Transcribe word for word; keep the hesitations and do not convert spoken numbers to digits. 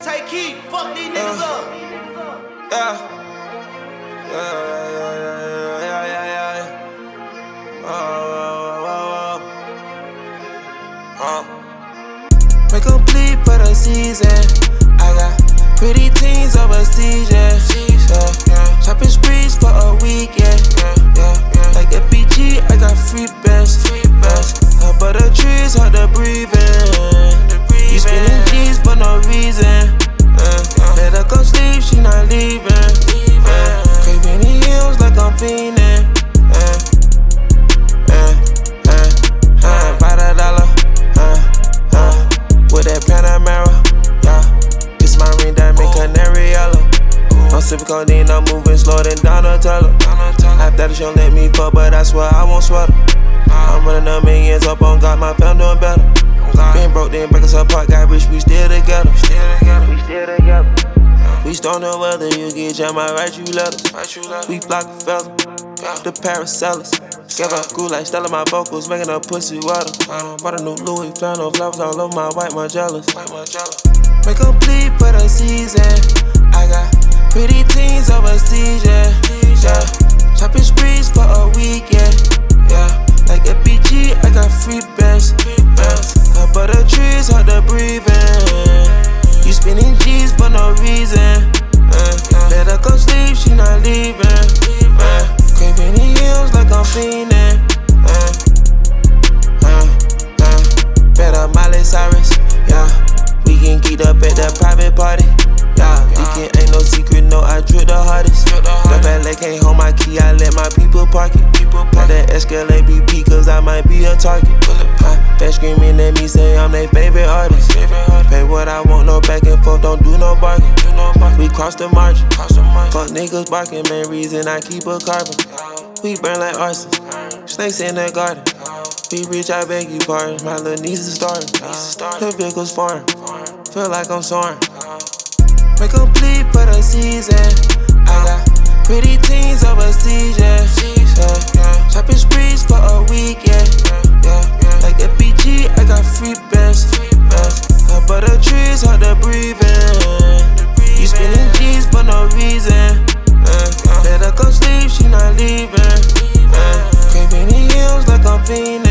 Take heat, fuck these niggas uh, up. Yeah. Yeah, yeah, yeah, yeah, yeah, yeah. Oh, oh, oh, oh. Uh. Make them bleed for the season. I got pretty teens overseas, yeah. yeah. Shopping sprees for a weekend, yeah, yeah, yeah. Like F B G, I got free bands, free bands. Uh, but the trees hard to breathe in. You spending G's for no reason. Uh, let her come sleep, she not leaving. Uh, craving the hills like I'm fiending. Uh, uh, uh, uh, by the dollar. Uh, uh, with that Panamera. Yeah, this my ring that make canary yellow. I'm sipping codeine, I'm moving slower than Donatello. After that, she don't let me fuck, but I swear I won't sweat her. I'm running the millions up on God, my fam doing better. Been broke, then break us apart, got rich, we still together. We still together. We stone the weather, you get jam, I write you letters. We block the fella, the Paracellus. Give up cool like Stella, my vocals, making a pussy water. Bought a new Louis flannel, flowers all over my white Margellas. Make them bleed for the season. I got pretty teens overseas, yeah. yeah. Shopping sprees for a weekend, yeah. Like F B G, I got free bands, yeah. But the trees hard to breathe in. You spending G's for no reason. Uh, let her come sleep, she not leaving. Uh, craving the hills like I'm fiending. Uh, uh, uh, better Miley Cyrus, yeah. We can get up at that private party. Yeah, leaking ain't no secret, no, I drip the hardest. The valet can't hold my key, I let my people park it. Got that Escalade B P, cause I might be a target. Uh, Fans screaming at me, say I'm their favorite artist. Pay what I want, no back and forth, don't do no bargain. We cross the margin, fuck niggas barking, main reason I keep a carbon. We burn like arson, snakes in the garden. We rich, I beg you pardon, my little niece is starting. The vehicle's foreign, feel like I'm soaring. Make them bleed for the season. I got pretty teens overseas, yeah. yeah. Shopping sprees for a weekend, yeah. Like F B G, I got free bands, yeah. But the trees hard to breathe in. You spending G's for no reason. Uh, let her come sleep, she not leaving. Uh, craving the hills like I'm fiending.